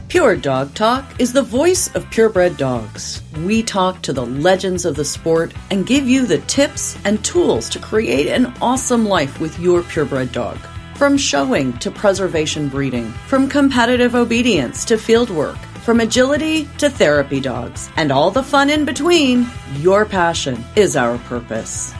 Pure Dog Talk is the voice of purebred dogs. We talk to the legends of the sport and give you the tips and tools to create an awesome life with your purebred dog. From showing to preservation breeding, from competitive obedience to field work, from agility to therapy dogs, and all the fun in between, your passion is our purpose.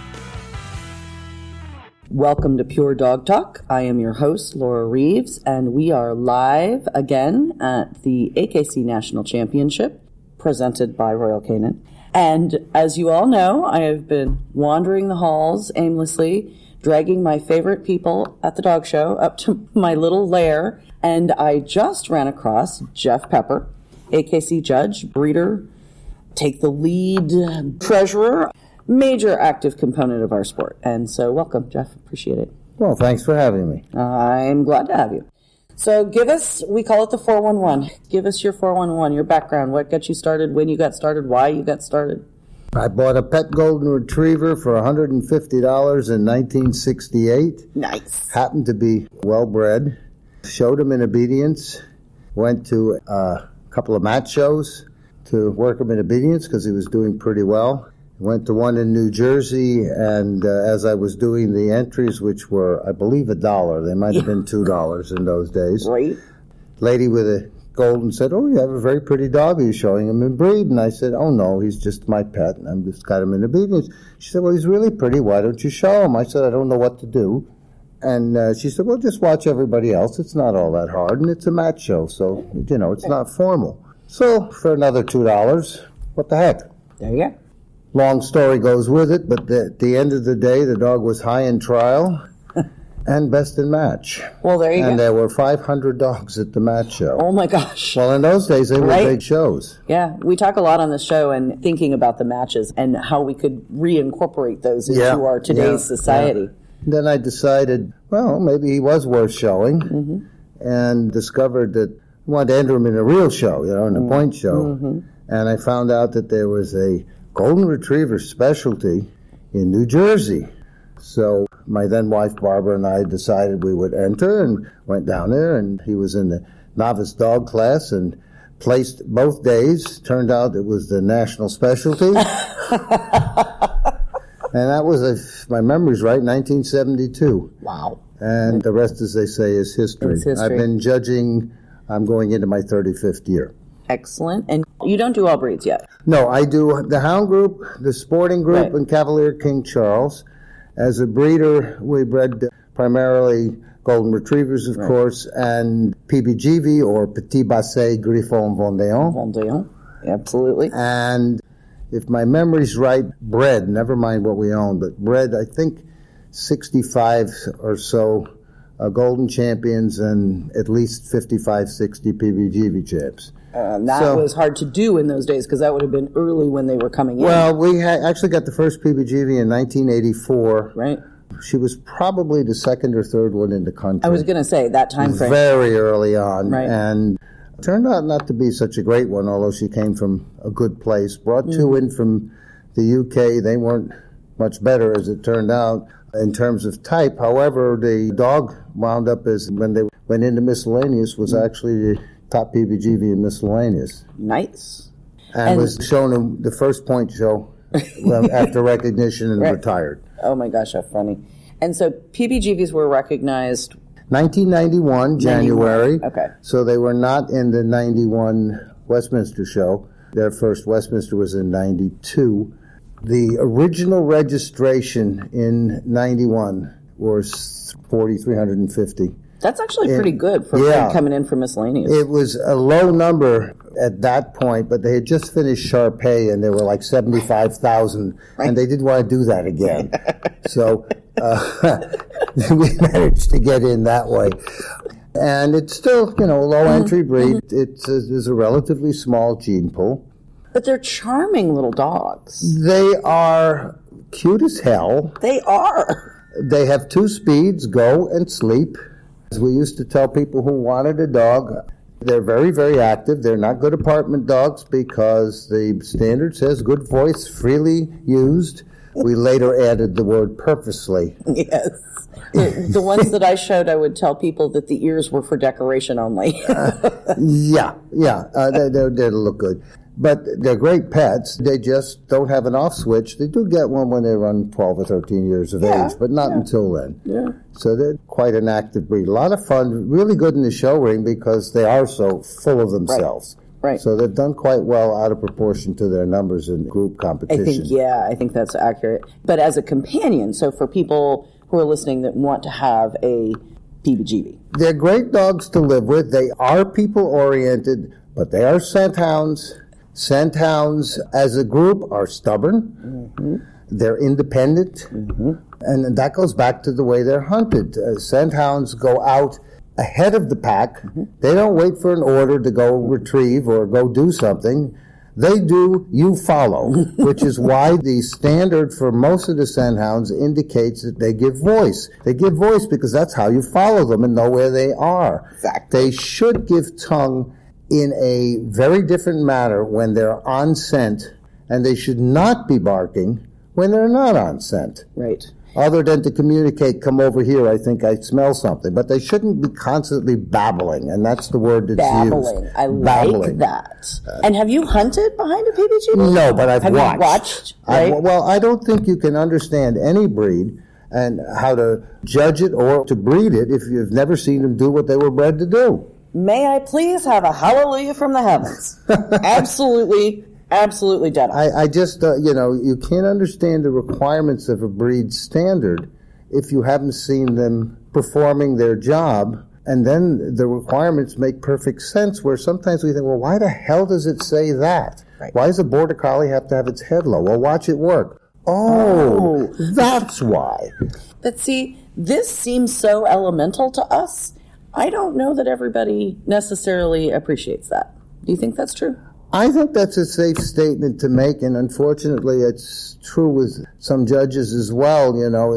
Welcome to Pure Dog Talk. I am your host, Laura Reeves, and we are live again at the AKC National Championship, presented by Royal Canin. And as you all know, I have been wandering the halls aimlessly, dragging my favorite people at the dog show up to my little lair, and I just ran across Jeff Pepper, AKC judge, breeder, take the lead, treasurer, major active component of our sport. And so welcome, Jeff. Appreciate it. Well, thanks for having me. I'm glad to have you. So give us, we call it the 411. Give us your 411, your background. What got you started, when you got started, why you got started. I bought a pet golden retriever for $150 in 1968. Nice. Happened to be well-bred. Showed him in obedience. Went to a couple of match shows to work him in obedience because he was doing pretty well. Went to one in New Jersey, and as I was doing the entries, which were, I believe, $1, they might have been $2 in those days. Right. Lady with a golden said, "Oh, you have a very pretty dog. Are you showing him in breed?" And I said, "Oh, no, he's just my pet, and I'm just got him in obedience." She said, "Well, he's really pretty. Why don't you show him?" I said, "I don't know what to do." And she said, "Well, just watch everybody else. It's not all that hard, and it's a match show, so, you know, it's not formal." So for another $2, what the heck? There you go. Long story goes with it, but at the end of the day, the dog was high in trial and best in match. Well, there you go. And there were 500 dogs at the match show. Oh, my gosh. Well, in those days, they were big shows. Yeah, we talk a lot on the show and thinking about the matches and how we could reincorporate those into our today's society. Yeah. Then I decided, well, maybe he was worth showing, and discovered that I wanted to enter him in a real show, you know, in a point show. And I found out that there was a golden retriever specialty in New Jersey. So my then wife Barbara and I decided we would enter and went down there, and he was in the novice dog class and placed both days. Turned out it was the national specialty. And that was, if my memory's right, 1972. Wow. And the rest, as they say, is history. It's history. I've been judging, I'm going into my 35th year. Excellent. And you don't do all breeds yet? No, I do the Hound Group, the Sporting Group, and Cavalier King Charles. As a breeder, we bred primarily golden retrievers, of course, and PBGV, or Petit Basset Griffon Vendéen. Vendéen, absolutely. And if my memory's right, bred, never mind what we own, but bred, I think, 65 or so golden champions and at least 55, 60 PBGV champs. That was hard to do in those days because that would have been early when they were coming in. Well, we actually got the first PBGV in 1984. Right. She was probably the second or third one in the country. I was going to say, that time frame. Very early on. Right. And turned out not to be such a great one, although she came from a good place. Brought two in from the UK. They weren't much better, as it turned out, in terms of type. However, the dog wound up as, when they went into miscellaneous, was actually the top PBGV in miscellaneous. Nice. And was shown in the first point show after recognition and retired. Oh my gosh, how funny. And so PBGVs were recognized 1991, January. Okay. So they were not in the 91 Westminster show. Their first Westminster was in 92. The original registration in 91 was 4,350. That's actually pretty good for coming in from miscellaneous. It was a low number at that point, but they had just finished Sharpei, and there were like 75,000, and they didn't want to do that again. So we managed to get in that way. And it's still, you know, a low-entry breed. It's a relatively small gene pool. But they're charming little dogs. They are cute as hell. They are. They have 2 speeds, go and sleep. As we used to tell people who wanted a dog, they're very, very active. They're not good apartment dogs because the standard says good voice, freely used. We later added the word purposely. Yes. The ones that I showed, I would tell people that the ears were for decoration only. Yeah. They look good. But they're great pets. They just don't have an off switch. They do get one when they run 12 or 13 years of age, but not until then. Yeah. So they're quite an active breed. A lot of fun, really good in the show ring because they are so full of themselves. Right. So they've done quite well out of proportion to their numbers in group competition. I think that's accurate. But as a companion, so for people who are listening that want to have a PBGB. They're great dogs to live with. They are people-oriented, but they are scent hounds. Scent hounds, as a group, are stubborn. Mm-hmm. They're independent. Mm-hmm. And that goes back to the way they're hunted. Scent hounds go out ahead of the pack. Mm-hmm. They don't wait for an order to go retrieve or go do something. They do, you follow, which is why the standard for most of the scent hounds indicates that they give voice. They give voice because that's how you follow them and know where they are. Exactly. They should give tongue in a very different manner when they're on scent, and they should not be barking when they're not on scent. Right. Other than to communicate, come over here, I think I smell something. But they shouldn't be constantly babbling, and that's the word that's babbling. used. I like that. And have you hunted behind a PBGB? No, but I've watched. Have you watched? Right? Well, I don't think you can understand any breed and how to judge it or to breed it if you've never seen them do what they were bred to do. May I please have a hallelujah from the heavens? Absolutely dead. I just, you can't understand the requirements of a breed standard if you haven't seen them performing their job. And then the requirements make perfect sense, where sometimes we think, well, why the hell does it say that? Right. Why does a border collie have to have its head low? Well, watch it work. Oh, that's why. But see, this seems so elemental to us. I don't know that everybody necessarily appreciates that. Do you think that's true? I think that's a safe statement to make, and unfortunately it's true with some judges as well.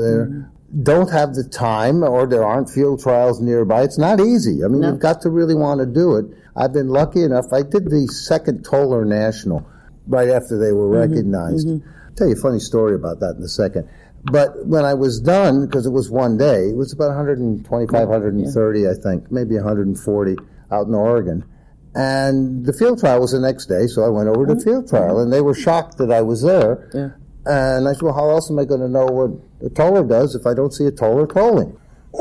They don't have the time, or there aren't field trials nearby. It's not easy. I mean, you've got to really want to do it. I've been lucky enough. I did the second Toller National right after they were recognized. I'll tell you a funny story about that in a second. But when I was done, because it was one day, it was about 125, 130, I think, maybe 140 out in Oregon. And the field trial was the next day, so I went over to the field trial, and they were shocked that I was there. Yeah. And I said, well, how else am I going to know what a toller does if I don't see a toller tolling?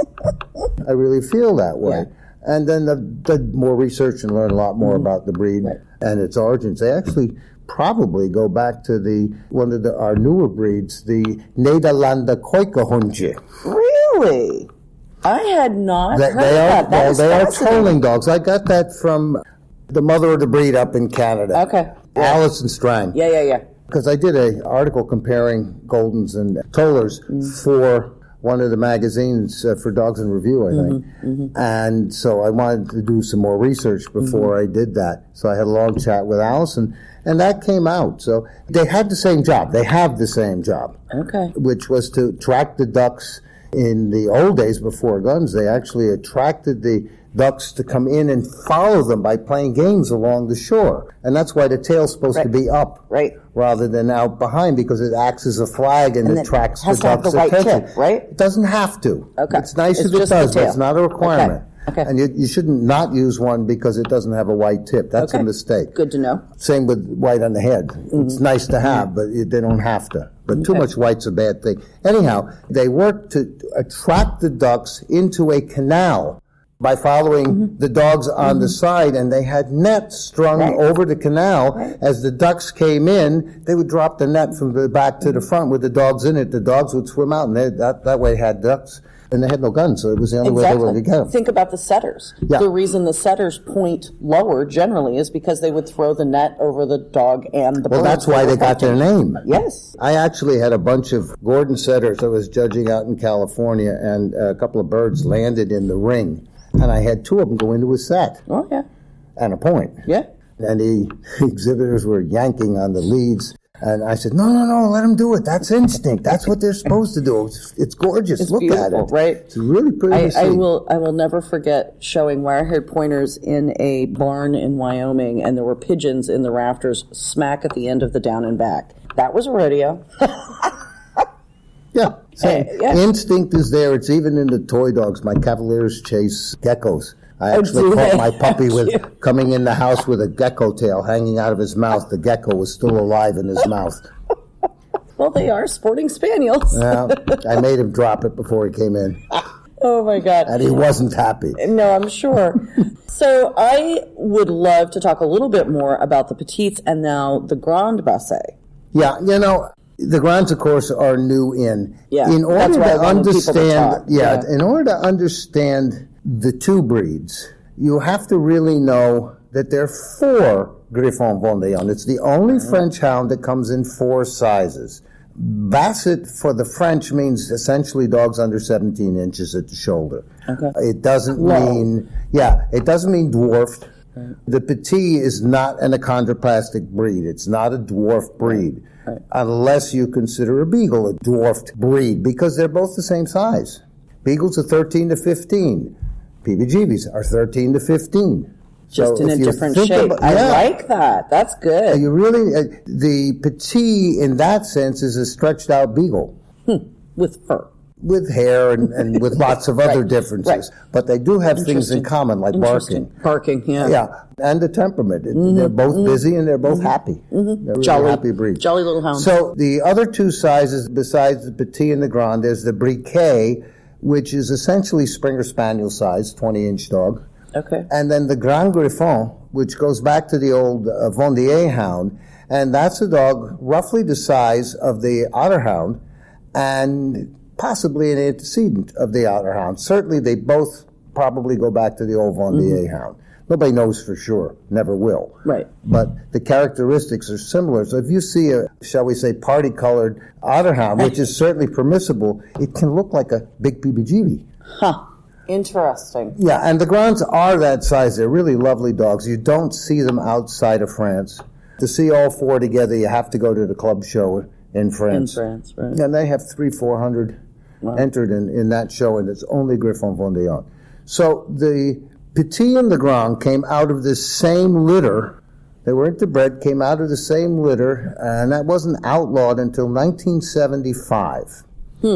I really feel that way. Yeah. And then I did more research and learned a lot more about the breed and its origins. They actually probably go back to one of our newer breeds, the Nederlander Keukenhondje. Really? I had not heard that. They are tolling dogs. I got that from the mother of the breed up in Canada. Okay. Yeah. Alison Strang. Yeah. Because I did an article comparing Goldens and Tollers for one of the magazines for Dogs in Review, I think. And so I wanted to do some more research before I did that. So I had a long chat with Alison, and that came out. So they had the same job. They have the same job. Okay. Which was to track the ducks. In the old days before guns, they actually attracted the ducks to come in and follow them by playing games along the shore. And that's why the tail's supposed to be up rather than out behind, because it acts as a flag and attracts the ducks' attention. Tip, right? It doesn't have to. Okay. It's nice if it does, but it's not a requirement. Okay. And you shouldn't not use one because it doesn't have a white tip. That's a mistake. Good to know. Same with white on the head. It's nice to have, but they don't have to. But too much white's a bad thing. Anyhow, they work to attract the ducks into a canal by following the dogs on the side, and they had nets strung over the canal. As the ducks came in, they would drop the net from the back to the front with the dogs in it. The dogs would swim out, and that way had ducks. And they had no guns, so it was the only way they were to get them. Think about the setters. Yeah. The reason the setters point lower generally is because they would throw the net over the dog and the bird. Well, that's why they got their name. Yes. I actually had a bunch of Gordon setters I was judging out in California, and a couple of birds landed in the ring. And I had two of them go into a set. Oh, yeah. And a point. Yeah. And the exhibitors were yanking on the leads. And I said, no, let them do it. That's instinct. That's what they're supposed to do. It's gorgeous. It's Look beautiful, at it. Right? It's really pretty to see. I will never forget showing wire-haired pointers in a barn in Wyoming, and there were pigeons in the rafters smack at the end of the down and back. That was a rodeo. Yeah. Same. Yeah. Instinct is there. It's even in the toy dogs. My Cavaliers chase geckos. I actually do caught they? my puppy with coming in the house with a gecko tail hanging out of his mouth. The gecko was still alive in his mouth. Well, they are sporting spaniels. Well, I made him drop it before he came in. Oh, my God. And he wasn't happy. No, I'm sure. So I would love to talk a little bit more about the petites and now the Grand Basset. Yeah, the Grands, of course, are new in. Yeah, in order that's why I to wanted people to understand, talk. Yeah. in order to understand the two breeds, you have to really know that there are 4 Griffon Vendéen. It's the only French hound that comes in 4 sizes. Basset for the French means essentially dogs under 17 inches at the shoulder. Okay. It doesn't mean dwarfed. Right. The Petit is not an achondroplastic breed. It's not a dwarf breed. Right. Unless you consider a Beagle a dwarfed breed, because they're both the same size. Beagles are 13 to 15. PBGBs are 13 to 15. Just in a different shape. I like that. That's good. You really, the Petit in that sense is a stretched out Beagle. With fur. With hair and with lots of other differences. Right. But they do have things in common, like barking. Barking, yeah. Yeah, and the temperament. They're both busy and they're both happy. They're really happy breeds. Jolly little hounds. So the other 2 sizes, besides the Petit and the Grand, there's the Briquet, which is essentially Springer Spaniel size, 20-inch dog. Okay. And then the Grand Griffon, which goes back to the old Vendée hound, and that's a dog roughly the size of the Otter Hound and possibly an antecedent of the Otter Hound. Certainly they both probably go back to the old Vendée hound. Nobody knows for sure, never will. Right. But the characteristics are similar. So if you see a, shall we say, party-colored Otter Hound, which is certainly permissible, it can look like a big PBGB. Huh. Interesting. Yeah, and the Grands are that size. They're really lovely dogs. You don't see them outside of France. To see all 4 together, you have to go to the club show in France. In France, right. And they have 300-400 entered in that show, and it's only Griffon Vendéen. So the Petit and the Grand came out of the same litter. They were interbred, came out of the same litter, and that wasn't outlawed until 1975.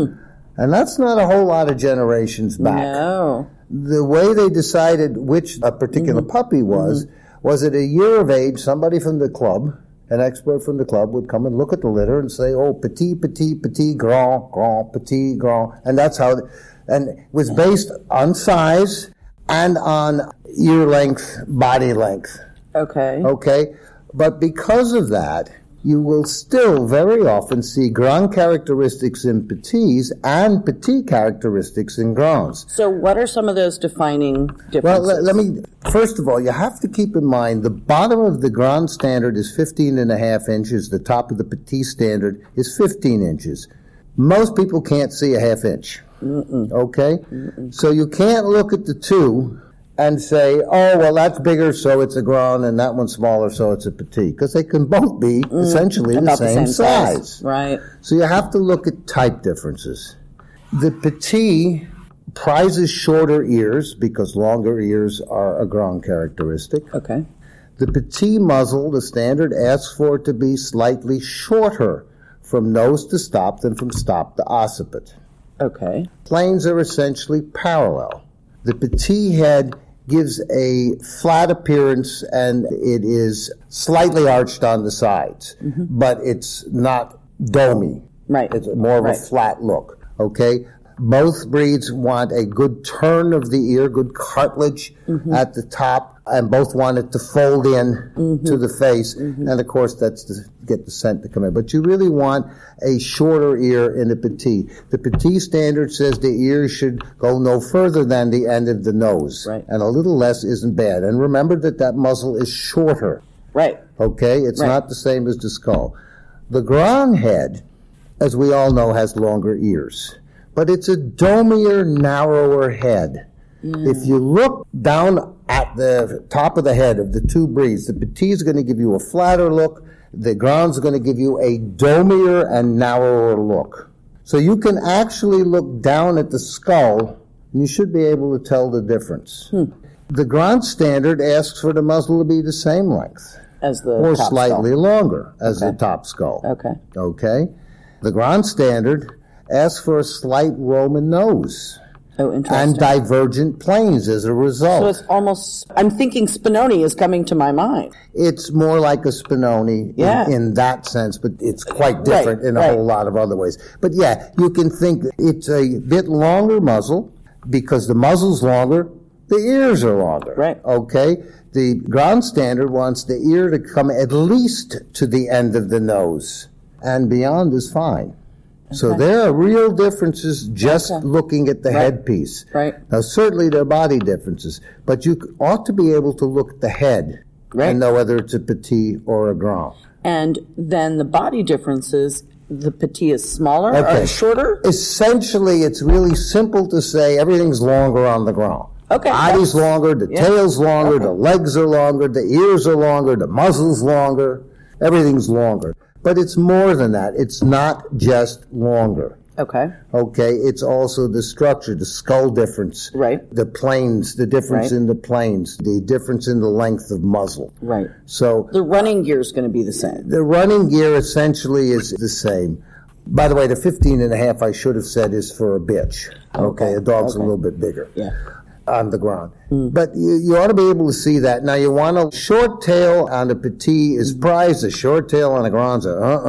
And that's not a whole lot of generations back. No. The way they decided which a particular puppy was at a year of age, somebody from the club, an expert from the club, would come and look at the litter and say, oh, petit, petit, petit, grand, grand, petit, grand. And that's how, and it was based on size and on ear length, body length. Okay. Okay? But because of that, you will still very often see Grand characteristics in Petits and Petit characteristics in Grands. So what are some of those defining differences? Well, let me, first of all, you have to keep in mind the bottom of the Grand standard is 15.5 inches. The top of the Petit standard is 15 inches. Most people can't see a half inch. Okay? So you can't look at the 2 and say, oh, well, that's bigger, so it's a Grand, and that one's smaller, so it's a Petit. Because they can both be essentially the same size. Right. So you have to look at type differences. The Petit prizes shorter ears, because longer ears are a Grand characteristic. Okay. The Petit muzzle, the standard asks for it to be slightly shorter from nose to stop than from stop to occiput. Okay. Planes are essentially parallel. The Petit head gives a flat appearance, and it is slightly arched on the sides, but it's not domey. Right. It's more of a flat look, okay? Both breeds want a good turn of the ear, good cartilage at the top, and both want it to fold in to the face. And, of course, that's to get the scent to come in. But you really want a shorter ear in the Petit. The Petit standard says the ear should go no further than the end of the nose. Right. And a little less isn't bad. And remember that muzzle is shorter. Right. Okay? It's not the same as the skull. The Grand head, as we all know, has longer ears. But it's a domier, narrower head. If you look down at the top of the head of the 2 breeds, the Petit is going to give you a flatter look. The Grand's going to give you a domier and narrower look. So you can actually look down at the skull, and you should be able to tell the difference. The Grand standard asks for the muzzle to be the same length. As the or top slightly skull. longer as the top skull. Okay. Okay? The Grand standard ask for a slight Roman nose. Oh, interesting. And divergent planes as a result. So it's almost, I'm thinking Spinoni is coming to my mind. It's more like a Spinoni in that sense, but it's quite different in a whole lot of other ways. But yeah, you can think it's a bit longer muzzle. Because the muzzle's longer, the ears are longer. Right. Okay? The ground standard wants the ear to come at least to the end of the nose, and beyond is fine. Okay. So there are real differences just looking at the headpiece. Right. Now, certainly there are body differences, but you ought to be able to look at the head and know whether it's a petit or a grand. And then the body differences, the petit is smaller or shorter? Essentially, it's really simple to say everything's longer on the ground. Okay. Body's longer, the tail's longer, the legs are longer, the ears are longer, the muzzle's longer, everything's longer. But it's more than that. It's not just longer. Okay. Okay, it's also the structure, the skull difference. Right. The planes, the difference in the planes, the difference in the length of muzzle. Right. So the running gear is going to be the same. The running gear essentially is the same. By the way, the 15.5 I should have said is for a bitch. Okay, a dog's a little bit bigger. Yeah. On the ground. But you ought to be able to see that. Now, you want a short tail on the petit is prized. A short tail on the ground's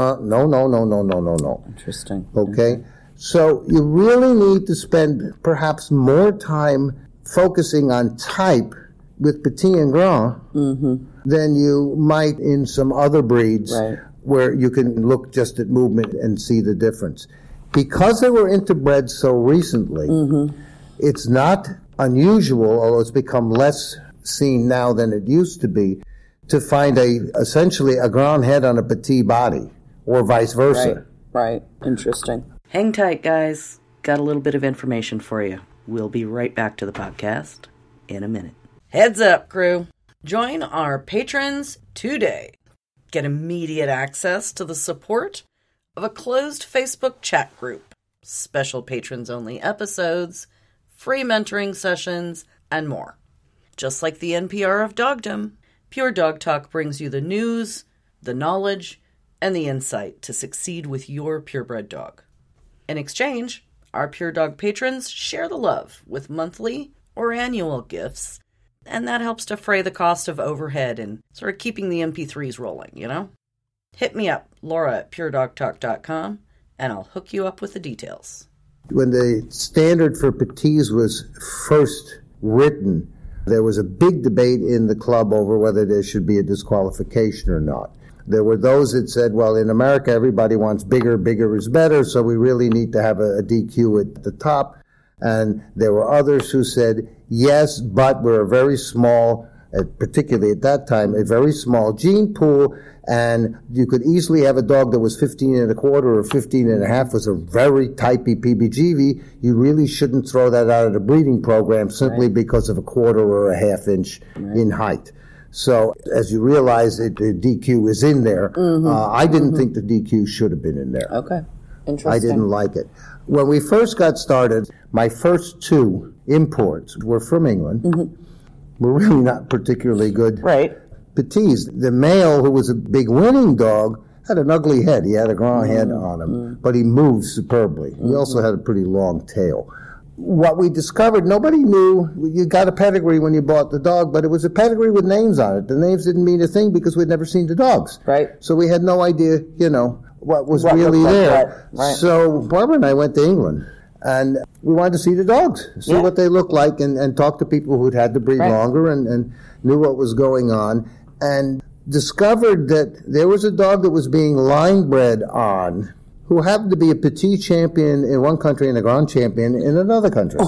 no. Interesting. Okay? So you really need to spend perhaps more time focusing on type with petit and grand than you might in some other breeds where you can look just at movement and see the difference. Because they were interbred so recently, it's not unusual, although it's become less seen now than it used to be, to find essentially a grand head on a petit body, or vice versa. Right. Interesting. Hang tight, guys. Got a little bit of information for you. We'll be right back to the podcast in a minute. Heads up, crew. Join our patrons today. Get immediate access to the support of a closed Facebook chat group, special patrons-only episodes, free mentoring sessions, and more. Just like the NPR of dogdom, Pure Dog Talk brings you the news, the knowledge, and the insight to succeed with your purebred dog. In exchange, our Pure Dog patrons share the love with monthly or annual gifts, and that helps defray the cost of overhead and sort of keeping the MP3s rolling, you know? Hit me up, Laura at puredogtalk.com, and I'll hook you up with the details. When the standard for petits was first written, there was a big debate in the club over whether there should be a disqualification or not. There were those that said, well, in America, everybody wants bigger is better, so we really need to have a DQ at the top. And there were others who said, yes, but we're a very small, particularly at that time, a very small gene pool, and you could easily have a dog that was 15.25 or 15.5 was a very typey PBGV. You really shouldn't throw that out of the breeding program simply because of a quarter or a half inch in height. So, as you realize, the DQ is in there. I didn't think the DQ should have been in there. Okay. Interesting. I didn't like it. When we first got started, my first two imports were from England. Were really not particularly good. Right. Petits. The male, who was a big winning dog, had an ugly head. He had a grand head on him, but he moved superbly. He also had a pretty long tail. What we discovered, nobody knew. You got a pedigree when you bought the dog, but it was a pedigree with names on it. The names didn't mean a thing because we'd never seen the dogs. Right. So we had no idea, what was really there. Right. So Barbara and I went to England, and we wanted to see the dogs, see what they looked like, and talk to people who'd had to breed longer and knew what was going on, and discovered that there was a dog that was being line bred on who happened to be a petit champion in one country and a grand champion in another country.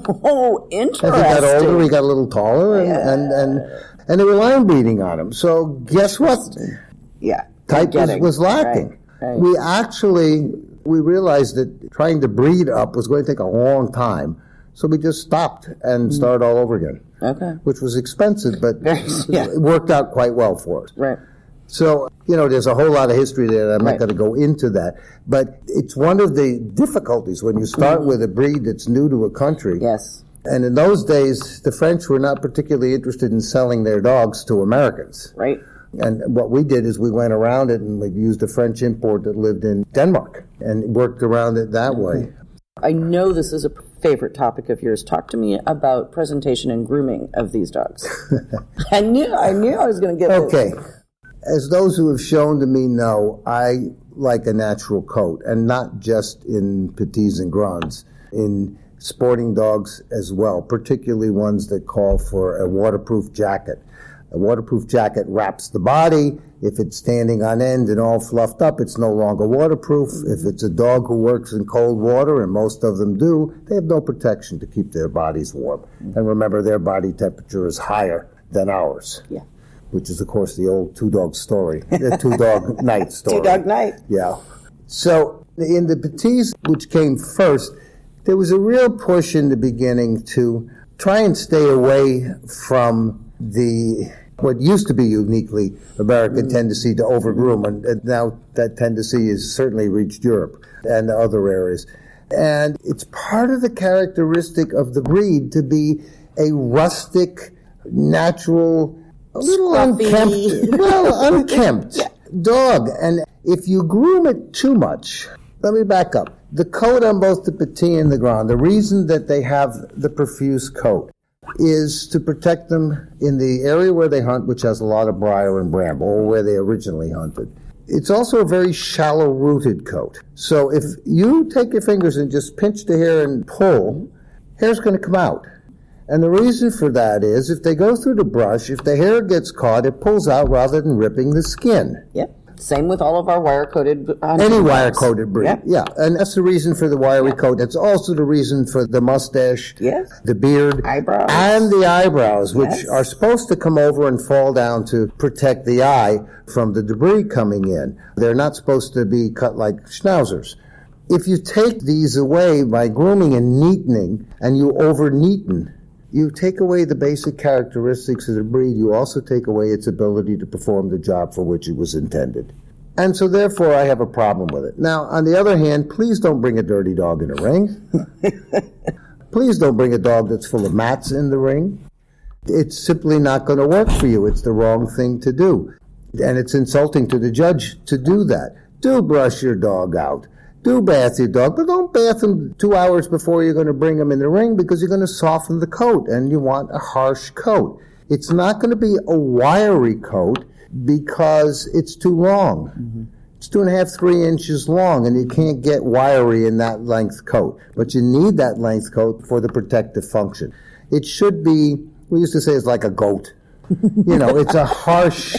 Oh, interesting. As he got older, he got a little taller, and they were line breeding on him. So guess what? Type was lacking. Right. We realized that trying to breed up was going to take a long time, so we just stopped and started all over again. Okay. Which was expensive, but it worked out quite well for us. Right. So, there's a whole lot of history there, and I'm not going to go into that. But it's one of the difficulties when you start with a breed that's new to a country. Yes. And in those days, the French were not particularly interested in selling their dogs to Americans. Right. And what we did is we went around it and we used a French import that lived in Denmark and worked around it that way. I know this is a favorite topic of yours. Talk to me about presentation and grooming of these dogs. I knew I was going to get Okay. As those who have shown to me know, I like a natural coat, and not just in petits and grands, in sporting dogs as well, particularly ones that call for a waterproof jacket. A waterproof jacket wraps the body. If it's standing on end and all fluffed up, it's no longer waterproof. If it's a dog who works in cold water, and most of them do, they have no protection to keep their bodies warm. And remember, their body temperature is higher than ours. Yeah. Which is, of course, the old two-dog story, the two-dog night story. Two-dog night. Yeah. So in the petits, which came first, there was a real push in the beginning to try and stay away from what used to be uniquely American tendency to overgroom, and now that tendency has certainly reached Europe and other areas. And it's part of the characteristic of the breed to be a rustic, natural, a little unkempt dog. And if you groom it too much, let me back up. The coat on both the petit and the grand, the reason that they have the profuse coat is to protect them in the area where they hunt, which has a lot of briar and bramble, or where they originally hunted. It's also a very shallow-rooted coat. So if you take your fingers and just pinch the hair and pull, hair's going to come out. And the reason for that is if they go through the brush, if the hair gets caught, it pulls out rather than ripping the skin. Yep. Same with all of our wire-coated any wire-coated breed. Yeah. And that's the reason for the wiry coat. That's also the reason for the mustache, the beard, eyebrows, and the eyebrows, which are supposed to come over and fall down to protect the eye from the debris coming in. They're not supposed to be cut like schnauzers. If you take these away by grooming and neatening, and you over-neaten, you take away the basic characteristics of the breed. You also take away its ability to perform the job for which it was intended. And so therefore I have a problem with it. Now, on the other hand, please don't bring a dirty dog in a ring. Please don't bring a dog that's full of mats in the ring. It's simply not going to work for you. It's the wrong thing to do. And it's insulting to the judge to do that. Do brush your dog out. Do bath your dog, but don't bath him 2 hours before you're going to bring him in the ring, because you're going to soften the coat, and you want a harsh coat. It's not going to be a wiry coat because it's too long. Mm-hmm. It's 2.5, 3 inches long, and you can't get wiry in that length coat. But you need that length coat for the protective function. It should be, we used to say it's like a goat. It's a harsh,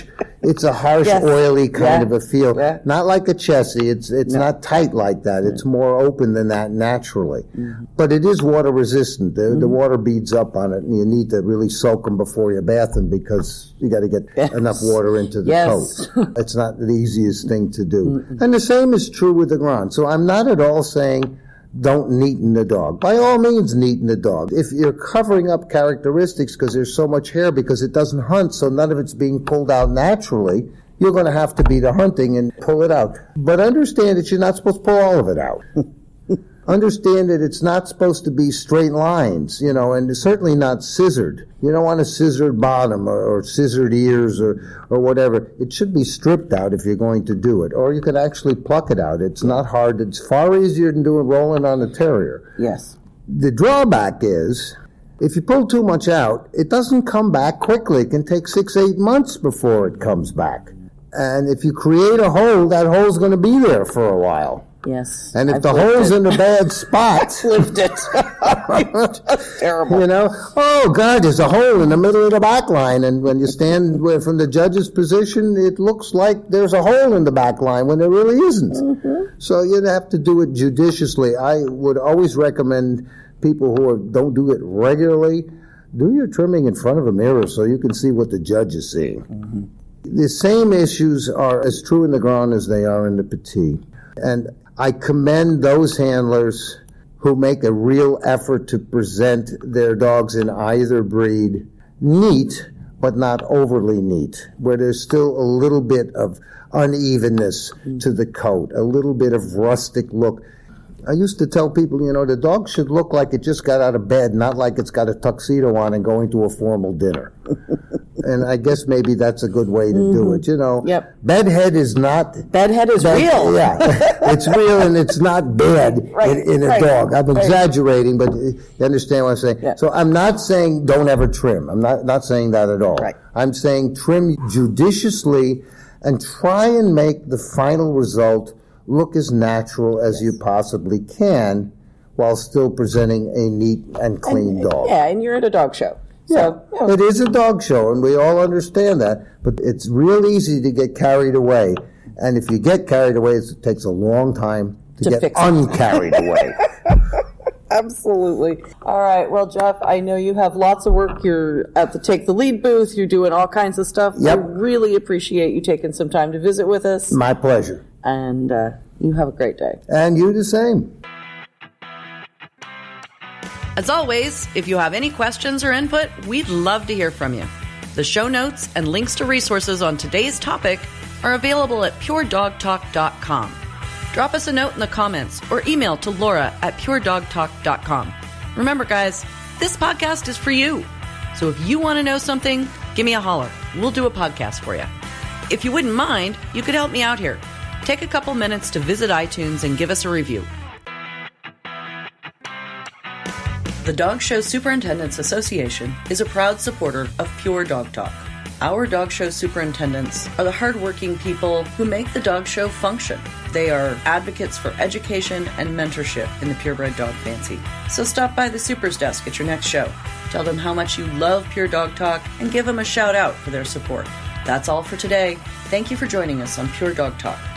oily kind of a feel. Yeah. Not like a Chessie. It's not tight like that. It's more open than that naturally. Mm-hmm. But it is water resistant. The water beads up on it, and you need to really soak them before you bath them, because you got to get enough water into the coat. It's not the easiest thing to do. Mm-hmm. And the same is true with the grand. So I'm not at all saying don't neaten the dog. By all means, neaten the dog. If you're covering up characteristics because there's so much hair, because it doesn't hunt, so none of it's being pulled out naturally, you're going to have to be the hunting and pull it out. But understand that you're not supposed to pull all of it out. Understand that it's not supposed to be straight lines, and it's certainly not scissored. You don't want a scissored bottom or scissored ears or whatever. It should be stripped out if you're going to do it. Or you can actually pluck it out. It's not hard. It's far easier than rolling on a terrier. Yes. The drawback is, if you pull too much out, it doesn't come back quickly. It can take 6-8 months before it comes back. And if you create a hole, that hole's going to be there for a while. Yes. And if the hole's in a bad spot, lived it. That's terrible. Oh God, there's a hole in the middle of the back line, and when you stand from the judge's position, it looks like there's a hole in the back line when there really isn't. Mm-hmm. So you'd have to do it judiciously. I would always recommend people who don't do it regularly, do your trimming in front of a mirror so you can see what the judge is seeing. Mm-hmm. The same issues are as true in the grand as they are in the petit. And I commend those handlers who make a real effort to present their dogs in either breed neat, but not overly neat, where there's still a little bit of unevenness to the coat, a little bit of rustic look. I used to tell people, the dog should look like it just got out of bed, not like it's got a tuxedo on and going to a formal dinner. And I guess maybe that's a good way to do it. You know, bedhead is not... Bedhead is real. Yeah, it's real and it's not bad in a dog. I'm exaggerating, but you understand what I'm saying? Yeah. So I'm not saying don't ever trim. I'm not saying that at all. Right. I'm saying trim judiciously and try and make the final result look as natural as you possibly can while still presenting a neat and clean dog. Yeah, and you're at a dog show. So, It is a dog show, and we all understand that, but it's real easy to get carried away. And if you get carried away, it takes a long time to get uncarried away. Absolutely. All right. Well, Jeff, I know you have lots of work. You're at the Take the Lead booth. You're doing all kinds of stuff. Yep. I really appreciate you taking some time to visit with us. My pleasure. And you have a great day. And you the same. As always, if you have any questions or input, we'd love to hear from you. The show notes and links to resources on today's topic are available at puredogtalk.com. Drop us a note in the comments or email to laura@puredogtalk.com. Remember, guys, this podcast is for you. So if you want to know something, give me a holler. We'll do a podcast for you. If you wouldn't mind, you could help me out here. Take a couple minutes to visit iTunes and give us a review. The Dog Show Superintendents Association is a proud supporter of Pure Dog Talk. Our dog show superintendents are the hardworking people who make the dog show function. They are advocates for education and mentorship in the purebred dog fancy. So stop by the Supers desk at your next show. Tell them how much you love Pure Dog Talk and give them a shout out for their support. That's all for today. Thank you for joining us on Pure Dog Talk.